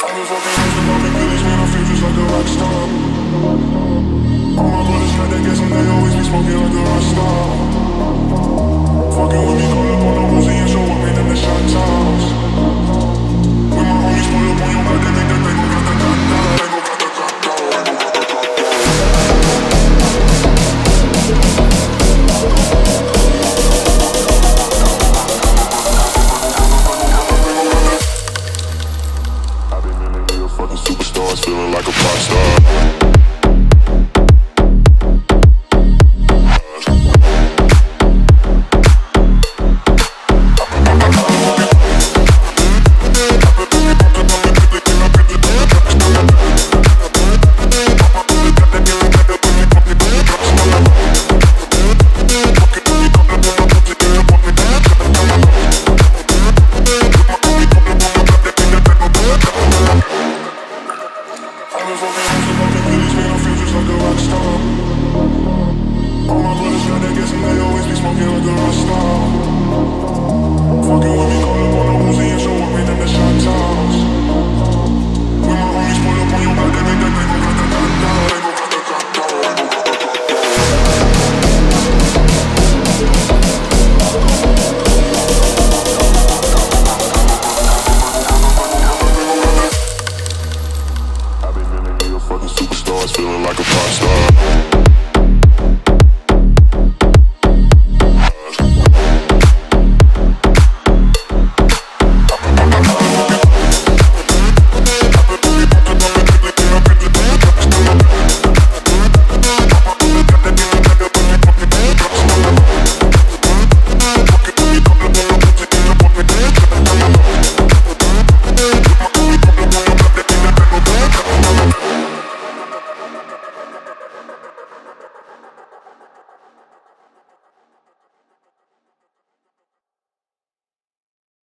I've been fucking hoes with popping pills, man, I feel just like a rock star. All my brothers tried to get some, they always be smoking like a rock star. Fucking with me, call up on the Uzi and show up in them the shot tops. When my homies pull up on your block, they make that thing go grata-ta-ta. They go superstars feeling like a pop star. All my brothers try to get some, they always be smoking like a rock star.